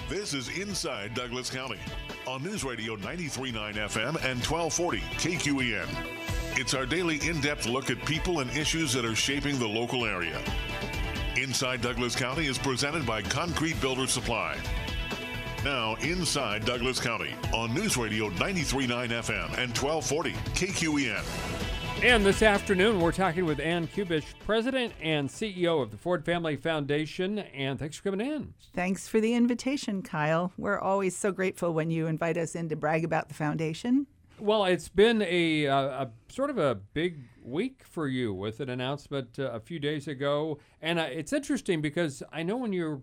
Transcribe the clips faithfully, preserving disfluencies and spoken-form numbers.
This is Inside Douglas County on News Radio ninety-three point nine F M and twelve forty K Q E N. It's our daily in-depth look at people and issues that are shaping the local area. Inside Douglas County is presented by Concrete Builder Supply. Now, Inside Douglas County on News Radio ninety-three point nine F M and twelve forty K Q E N. And this afternoon, we're talking with Ann Kubish, President and C E O of the Ford Family Foundation. And thanks for coming in. Thanks for the invitation, Kyle. We're always so grateful when you invite us in to brag about the foundation. Well, it's been a, a, a sort of a big week for you with an announcement uh, a few days ago. And uh, it's interesting because I know when you're,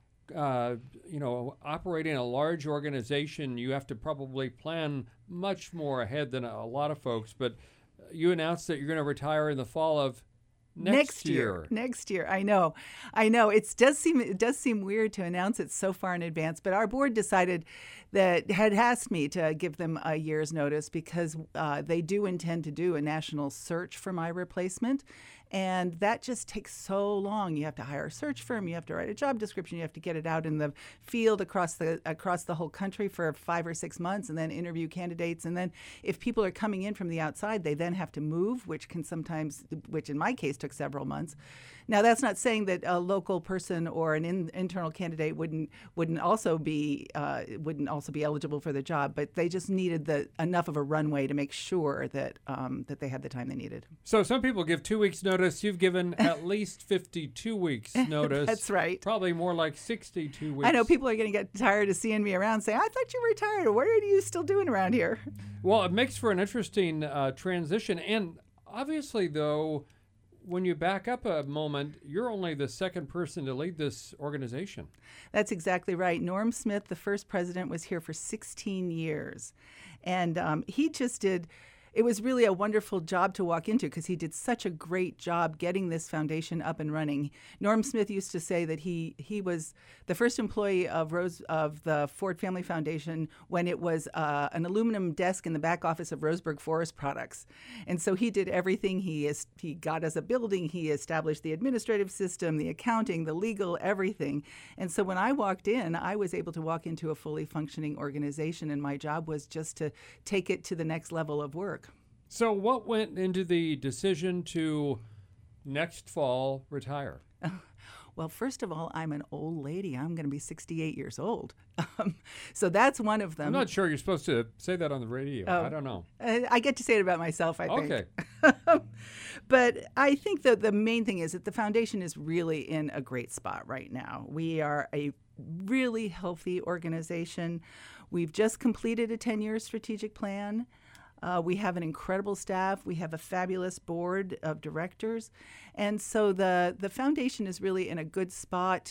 uh, you know, operating a large organization, you have to probably plan much more ahead than a lot of folks. But you announced that you're going to retire in the fall of next, next year. year. Next year. I know. I know. It does seem it does seem weird to announce it so far in advance, but our board decided that had asked me to give them a year's notice because uh, they do intend to do a national search for my replacement. And that just takes so long. You have to hire a search firm. You have to write a job description. You have to get it out in the field across the across the whole country for five or six months, and then interview candidates. And then, if people are coming in from the outside, they then have to move, which can sometimes, which in my case took several months. Now, that's not saying that a local person or an in, internal candidate wouldn't wouldn't also be uh, wouldn't also be eligible for the job, but they just needed the enough of a runway to make sure that um, that they had the time they needed. So some people give two weeks notice. You've given at least fifty-two weeks notice. That's right. Probably more like sixty-two weeks. I know people are going to get tired of seeing me around saying, I thought you retired. What are you still doing around here? Well, it makes for an interesting uh, transition. And obviously, though, when you back up a moment, you're only the second person to lead this organization. That's exactly right. Norm Smith, the first president, was here for sixteen years. And um, he just did... It was really a wonderful job to walk into because he did such a great job getting this foundation up and running. Norm Smith used to say that he he was the first employee of Rose of the Ford Family Foundation when it was uh, an aluminum desk in the back office of Roseburg Forest Products. And so he did everything. He is, he got us a building. He established the administrative system, the accounting, the legal, everything. And so when I walked in, I was able to walk into a fully functioning organization, and my job was just to take it to the next level of work. So what went into the decision to next fall retire? Well, first of all, I'm an old lady. I'm going to be sixty-eight years old. Um, so that's one of them. I'm not sure you're supposed to say that on the radio. Oh, I don't know. I, I get to say it about myself, I think. Okay. But I think that the main thing is that the foundation is really in a great spot right now. We are a really healthy organization. We've just completed a ten-year strategic plan. Uh, we have an incredible staff. We have a fabulous board of directors. And so the, the foundation is really in a good spot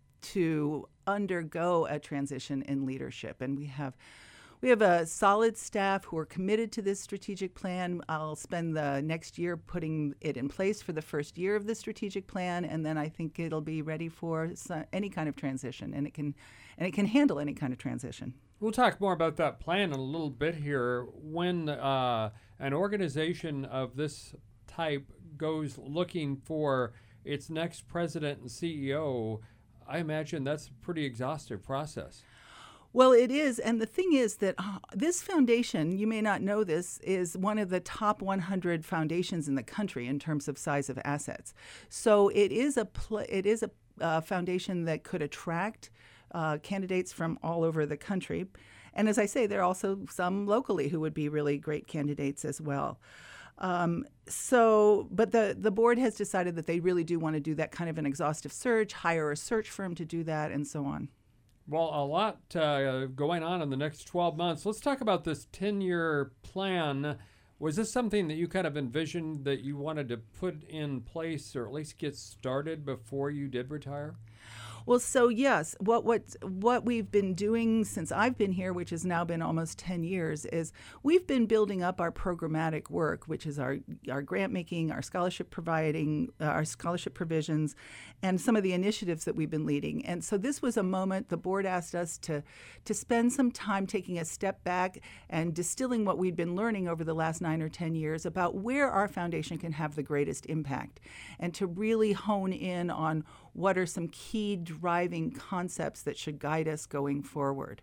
to undergo a transition in leadership. And we have we have a solid staff who are committed to this strategic plan. I'll spend the next year putting it in place for the first year of the strategic plan, and then I think it'll be ready for any kind of transition, and it can and it can handle any kind of transition. We'll talk more about that plan in a little bit here. When uh, an organization of this type goes looking for its next president and C E O, I imagine that's a pretty exhaustive process. Well, it is. And the thing is that uh, this foundation, you may not know this, is one of the top one hundred foundations in the country in terms of size of assets. So it is a pl- it is a uh, foundation that could attract uh, candidates from all over the country. And as I say, there are also some locally who would be really great candidates as well. Um, so, but the, the board has decided that they really do want to do that kind of an exhaustive search, hire a search firm to do that, and so on. Well, a lot uh, going on in the next twelve months. Let's talk about this ten-year plan. Was this something that you kind of envisioned that you wanted to put in place or at least get started before you did retire? Well, so yes, what what what we've been doing since I've been here, which has now been almost ten years, is we've been building up our programmatic work, which is our our grant making, our scholarship providing, uh, our scholarship provisions, and some of the initiatives that we've been leading. And so this was a moment the board asked us to to spend some time taking a step back and distilling what we'd been learning over the last nine or ten years about where our foundation can have the greatest impact, and to really hone in on what are some key driving concepts that should guide us going forward.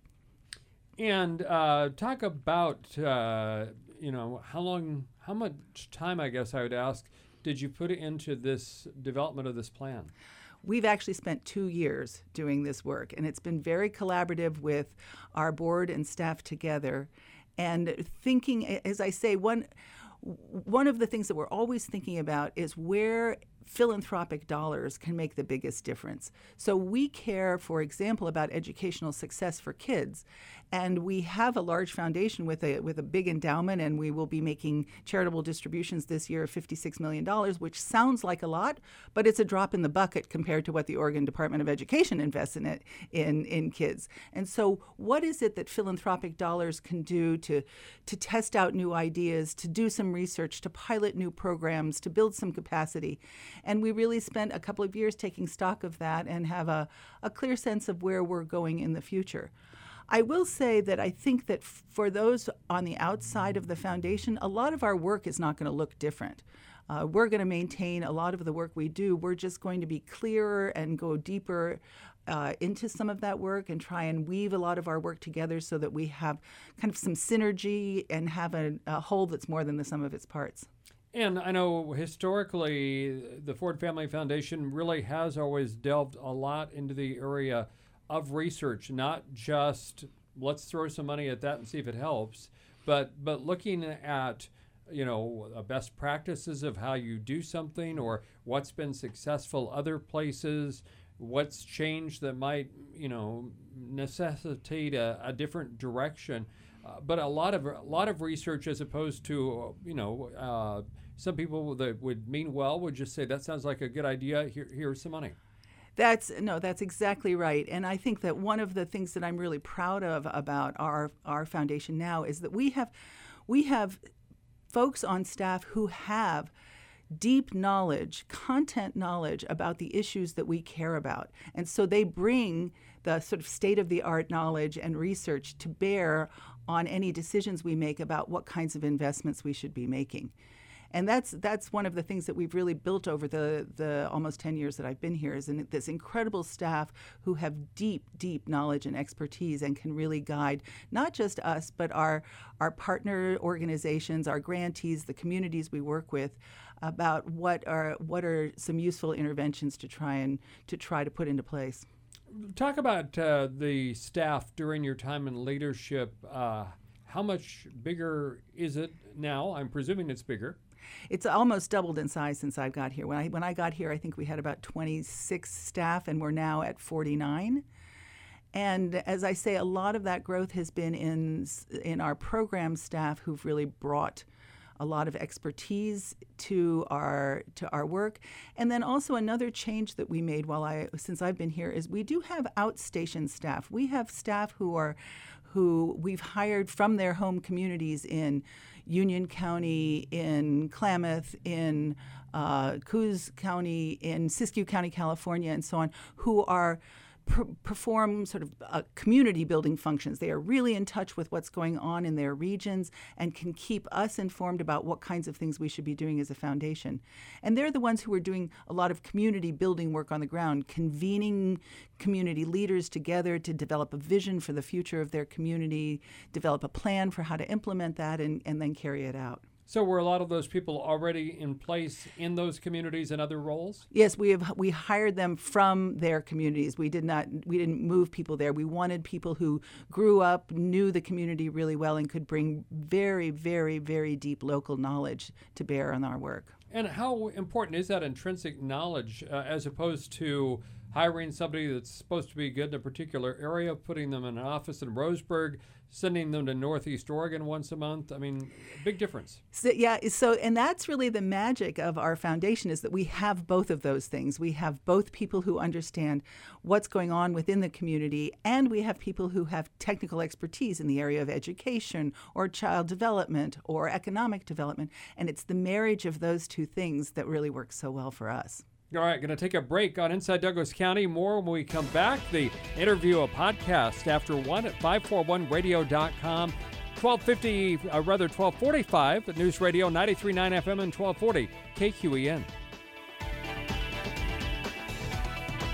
And uh, talk about, uh, you know, how long, how much time, I guess I would ask, did you put into this development of this plan? We've actually spent two years doing this work, and it's been very collaborative with our board and staff together. And thinking, as I say, one one of the things that we're always thinking about is where philanthropic dollars can make the biggest difference. So we care, for example, about educational success for kids, and we have a large foundation with a with a big endowment, and we will be making charitable distributions this year of fifty-six million dollars, which sounds like a lot, but it's a drop in the bucket compared to what the Oregon Department of Education invests in it in in kids. And so what is it that philanthropic dollars can do to to test out new ideas, to do some research, to pilot new programs, to build some capacity? And we really spent a couple of years taking stock of that and have a, a clear sense of where we're going in the future. I will say that I think that f- for those on the outside of the foundation, a lot of our work is not going to look different. Uh, we're going to maintain a lot of the work we do. We're just going to be clearer and go deeper uh, into some of that work and try and weave a lot of our work together so that we have kind of some synergy and have a, a whole that's more than the sum of its parts. And I know historically the Ford Family Foundation really has always delved a lot into the area of research, not just let's throw some money at that and see if it helps, but but looking at, you know, uh, best practices of how you do something or what's been successful other places, what's changed that might, you know, necessitate a, a different direction. Uh, but a lot of a lot of research, as opposed to, you know, uh, some people that would mean well would just say that sounds like a good idea. Here, here's some money. That's no, that's exactly right. And I think that one of the things that I'm really proud of about our our foundation now is that we have we have folks on staff who have deep knowledge, content knowledge about the issues that we care about. And so they bring the sort of state-of-the-art knowledge and research to bear on any decisions we make about what kinds of investments we should be making. And that's that's one of the things that we've really built over the, the almost ten years that I've been here, is in this incredible staff who have deep, deep knowledge and expertise and can really guide not just us, but our our partner organizations, our grantees, the communities we work with, about what are what are some useful interventions to try and to try to put into place. Talk about uh, the staff during your time in leadership. Uh, how much bigger is it now? I'm presuming it's bigger. It's almost doubled in size since I got here. When I when I got here, I think we had about twenty-six staff, and we're now at forty-nine. And as I say, a lot of that growth has been in in our program staff, who've really brought a lot of expertise to our to our work. And then also another change that we made while I since I've been here is we do have outstation staff. We have staff who are who we've hired from their home communities in Union County, in Klamath, in uh, Coos County, in Siskiyou County, California, and so on, who are per- perform sort of uh, community building functions. They are really in touch with what's going on in their regions and can keep us informed about what kinds of things we should be doing as a foundation. And they're the ones who are doing a lot of community building work on the ground, convening community leaders together to develop a vision for the future of their community, develop a plan for how to implement that, and, and then carry it out. So were a lot of those people already in place in those communities and other roles? Yes, we have we hired them from their communities. We did not we didn't move people there. We wanted people who grew up, knew the community really well, and could bring very, very, very deep local knowledge to bear on our work. And how important is that intrinsic knowledge uh, as opposed to hiring somebody that's supposed to be good in a particular area, putting them in an office in Roseburg, sending them to Northeast Oregon once a month? I mean, big difference. So, yeah, so and that's really the magic of our foundation, is that we have both of those things. We have both people who understand what's going on within the community, and we have people who have technical expertise in the area of education or child development or economic development. And it's the marriage of those two things that really works so well for us. All right, going to take a break on Inside Douglas County. More when we come back. The interview, a podcast after one at five forty-one radio dot com. twelve fifty, uh, rather twelve forty-five at News Radio ninety-three point nine F M and twelve forty K Q E N.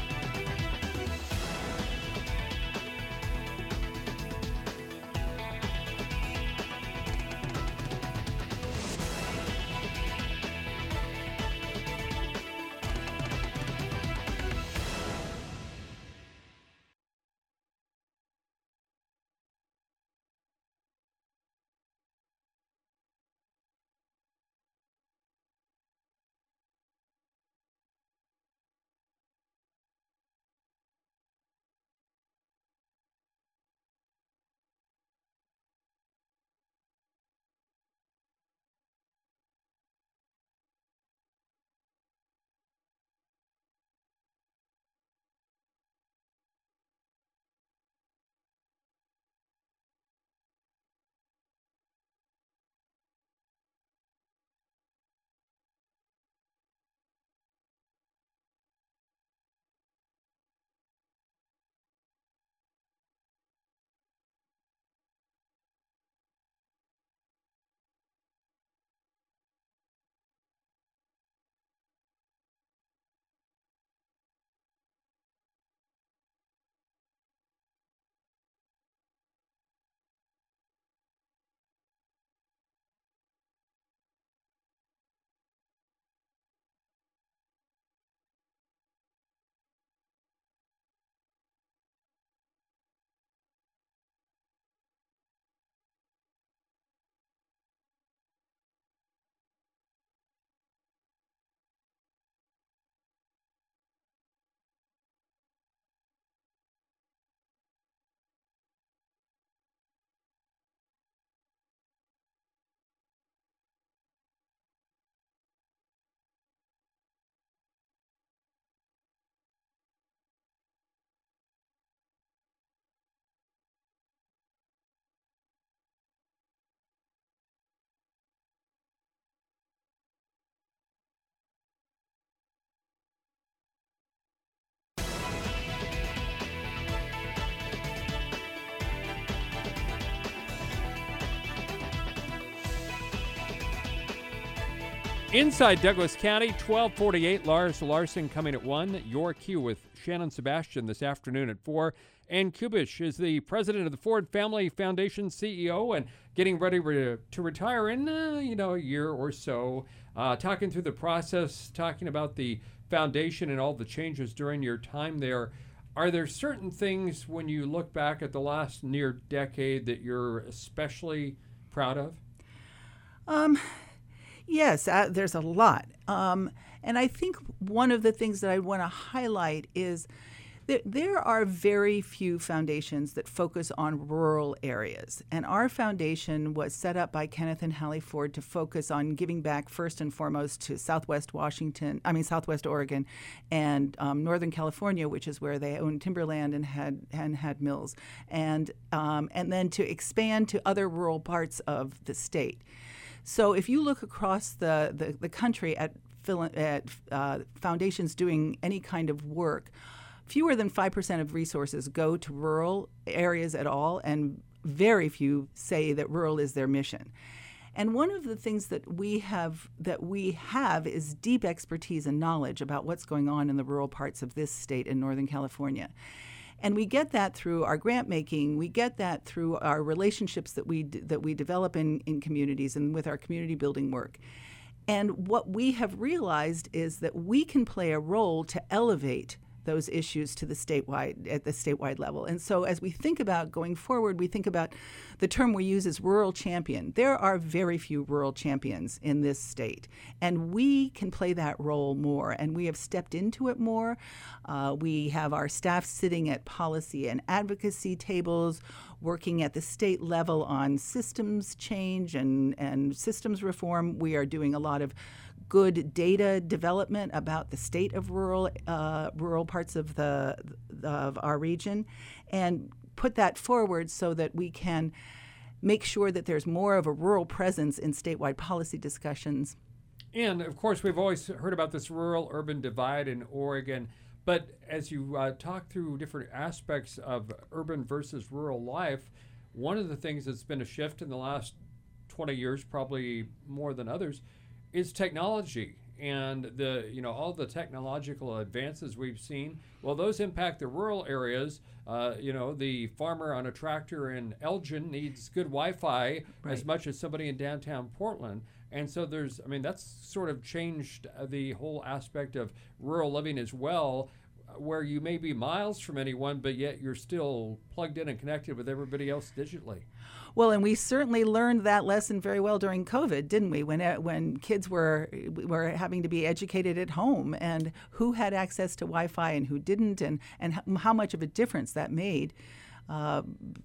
Inside Douglas County, twelve forty-eight, Lars Larson coming at one. Your Cue with Shannon Sebastian this afternoon at four. Ann Kubish is the president of the Ford Family Foundation, C E O, and getting ready re- to retire in, uh, you know, a year or so. Uh, talking through the process, talking about the foundation and all the changes during your time there. Are there certain things when you look back at the last near decade that you're especially proud of? Um, yes, uh, there's a lot. Um, and I think one of the things that I want to highlight is that there are very few foundations that focus on rural areas. And our foundation was set up by Kenneth and Hallie Ford to focus on giving back first and foremost to Southwest Washington, I mean Southwest Oregon and um, Northern California, which is where they owned timberland and had and had mills, and um, and then to expand to other rural parts of the state. So if you look across the, the, the country at, at uh, foundations doing any kind of work, fewer than five percent of resources go to rural areas at all, and very few say that rural is their mission. And one of the things that we have that we have is deep expertise and knowledge about what's going on in the rural parts of this state in Northern California. And we get that through our grant making. We get that through our relationships that we that we develop in, in communities and with our community building work. And what we have realized is that we can play a role to elevate those issues to the statewide at the statewide level. And so as we think about going forward, we think about the term we use is rural champion. There are very few rural champions in this state, and we can play that role more, and we have stepped into it more. Uh, we have our staff sitting at policy and advocacy tables, working at the state level on systems change and, and systems reform. We are doing a lot of good data development about the state of rural uh, rural parts of the of our region, and put that forward so that we can make sure that there's more of a rural presence in statewide policy discussions. And of course, we've always heard about this rural-urban divide in Oregon. But as you uh, talk through different aspects of urban versus rural life, one of the things that's been a shift in the last twenty years, probably more than others, is technology, and the you know all the technological advances we've seen. Well, those impact the rural areas. Uh, you know, the farmer on a tractor in Elgin needs good Wi-Fi right. as much as somebody in downtown Portland. And so there's, I mean, that's sort of changed the whole aspect of rural living as well, where you may be miles from anyone, but yet you're still plugged in and connected with everybody else digitally. Well, and we certainly learned that lesson very well during COVID, didn't we? When uh, when kids were were having to be educated at home, and who had access to Wi-Fi and who didn't, and and how much of a difference that made uh,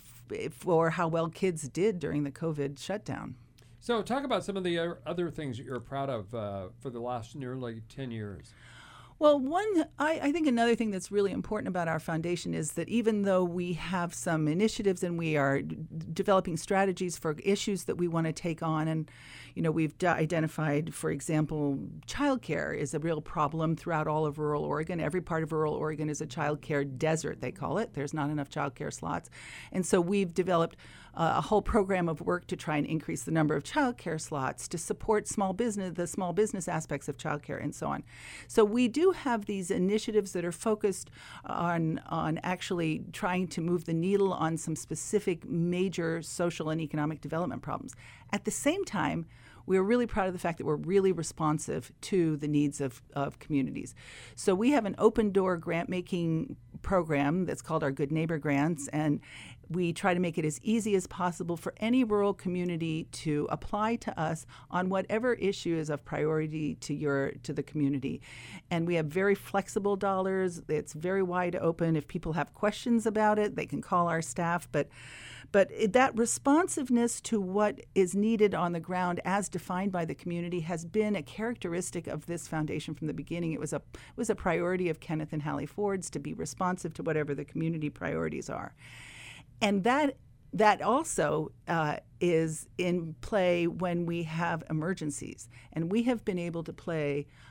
for how well kids did during the COVID shutdown. So, talk about some of the other things that you're proud of uh, for the last nearly ten years. Well, one, I, I think another thing that's really important about our foundation is that even though we have some initiatives and we are d- developing strategies for issues that we want to take on, and, you know, we've d- identified, for example, childcare is a real problem throughout all of rural Oregon. Every part of rural Oregon is a childcare desert, they call it. There's not enough childcare slots. And so we've developed uh, a whole program of work to try and increase the number of childcare slots, to support small business, the small business aspects of childcare, and so on. So we do have these initiatives that are focused on on actually trying to move the needle on some specific major social and economic development problems. At the same time, we're really proud of the fact that we're really responsive to the needs of, of communities. So we have an open door grant making program that's called our Good Neighbor Grants, and we try to make it as easy as possible for any rural community to apply to us on whatever issue is of priority to your to the community. And we have very flexible dollars. It's very wide open. If people have questions about it, they can call our staff. But But it, that responsiveness to what is needed on the ground as defined by the community has been a characteristic of this foundation from the beginning. It was a it was a priority of Kenneth and Hallie Ford's to be responsive to whatever the community priorities are. And that that also uh, is in play when we have emergencies. And we have been able to play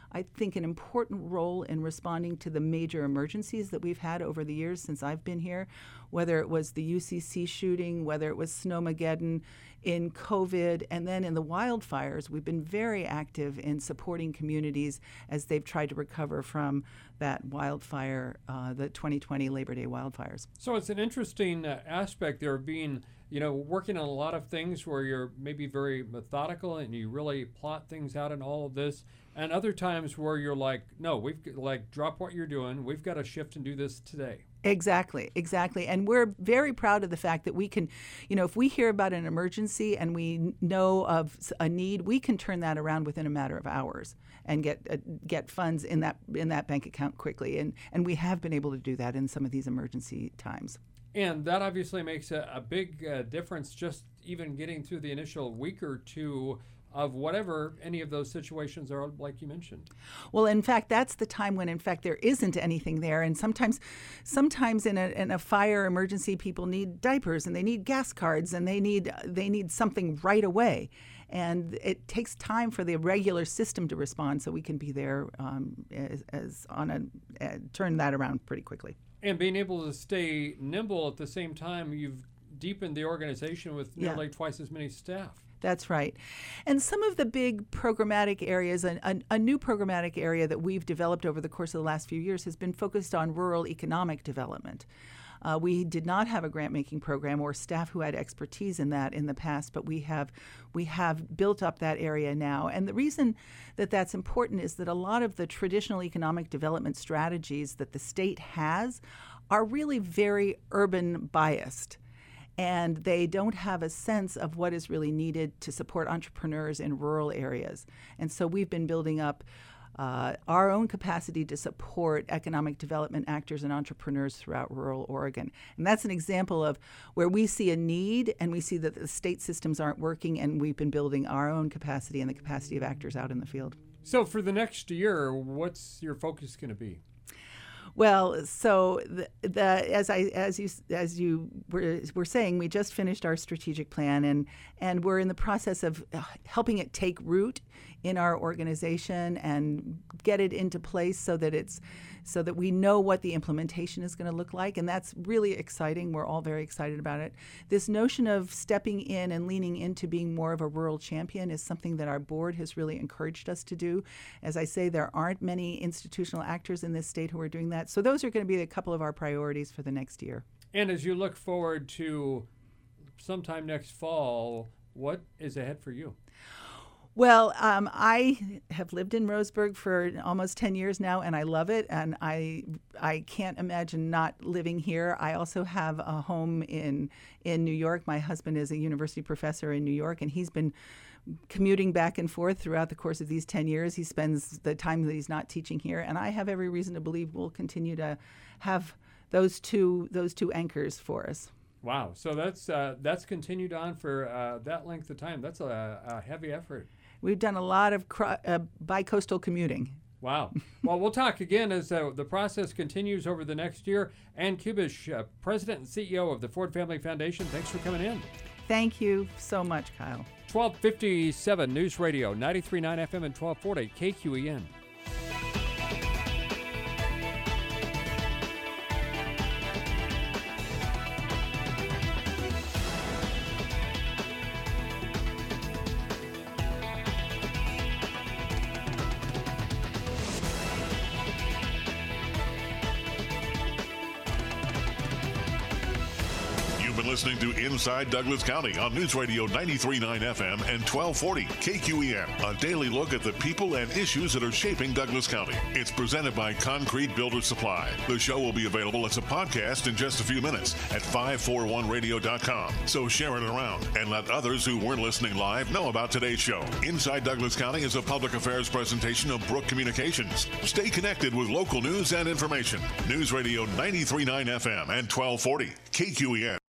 I think, an important role in responding to the major emergencies that we've had over the years since I've been here, whether it was the U C C shooting, whether it was Snowmageddon, in COVID, and then in the wildfires. We've been very active in supporting communities as they've tried to recover from that wildfire, uh, the twenty twenty Labor Day wildfires. So it's an interesting uh, aspect there of being, you know, working on a lot of things where you're maybe very methodical and you really plot things out and all of this, and other times where you're like, no, we've g- like drop what you're doing. We've got to shift and do this today. Exactly, exactly. And we're very proud of the fact that we can, you know, if we hear about an emergency and we know of a need, we can turn that around within a matter of hours and get uh, get funds in that in that bank account quickly. And, and we have been able to do that in some of these emergency times. And that obviously makes a, a big uh, difference, just even getting through the initial week or two of whatever any of those situations are, like you mentioned. Well, in fact, that's the time when, in fact, there isn't anything there. And sometimes sometimes in a, in a fire emergency, people need diapers and they need gas cards and they need they need something right away. And it takes time for the regular system to respond, so we can be there um, as, as on a uh, turn that around pretty quickly. And being able to stay nimble at the same time, you've deepened the organization with nearly Yeah. twice as many staff. That's right. And some of the big programmatic areas, a, a, a new programmatic area that we've developed over the course of the last few years has been focused on rural economic development. Uh, we did not have a grant-making program or staff who had expertise in that in the past, but we have we have built up that area now. And the reason that that's important is that a lot of the traditional economic development strategies that the state has are really very urban biased. And they don't have a sense of what is really needed to support entrepreneurs in rural areas. And so we've been building up uh, our own capacity to support economic development actors and entrepreneurs throughout rural Oregon. And that's an example of where we see a need and we see that the state systems aren't working, and we've been building our own capacity and the capacity of actors out in the field. So for the next year, what's your focus going to be? Well, so the, the as I as you as you were, were saying, we just finished our strategic plan, and and we're in the process of helping it take root in our organization and get it into place so that it's so that we know what the implementation is going to look like, and that's really exciting. We're all very excited about it. This notion of stepping in and leaning into being more of a rural champion is something that our board has really encouraged us to do. As I say, there aren't many institutional actors in this state who are doing that. So those are going to be a couple of our priorities for the next year. And as you look forward to sometime next fall, what is ahead for you? Well, um, I have lived in Roseburg for almost ten years now, and I love it, and I I can't imagine not living here. I also have a home in in New York. My husband is a university professor in New York, and he's been commuting back and forth throughout the course of these ten years. He spends the time that he's not teaching here, and I have every reason to believe we'll continue to have those two those two anchors for us. Wow. So that's uh, that's continued on for uh, that length of time. That's a, a heavy effort. We've done a lot of cro- uh, bi-coastal commuting. Wow. Well, we'll talk again as uh, the process continues over the next year. Ann Kubish, uh, President and C E O of the Ford Family Foundation, thanks for coming in. Thank you so much, Kyle. twelve fifty-seven News Radio, ninety-three point nine F M and twelve forty K Q E N. Listening to Inside Douglas County on News Radio ninety-three point nine F M and twelve forty K Q E N. A daily look at the people and issues that are shaping Douglas County. It's presented by Concrete Builder Supply. The show will be available as a podcast in just a few minutes at five forty-one radio dot com. So share it around and let others who weren't listening live know about today's show. Inside Douglas County is a public affairs presentation of Brook Communications. Stay connected with local news and information. News Radio ninety-three point nine F M and twelve forty K Q E N.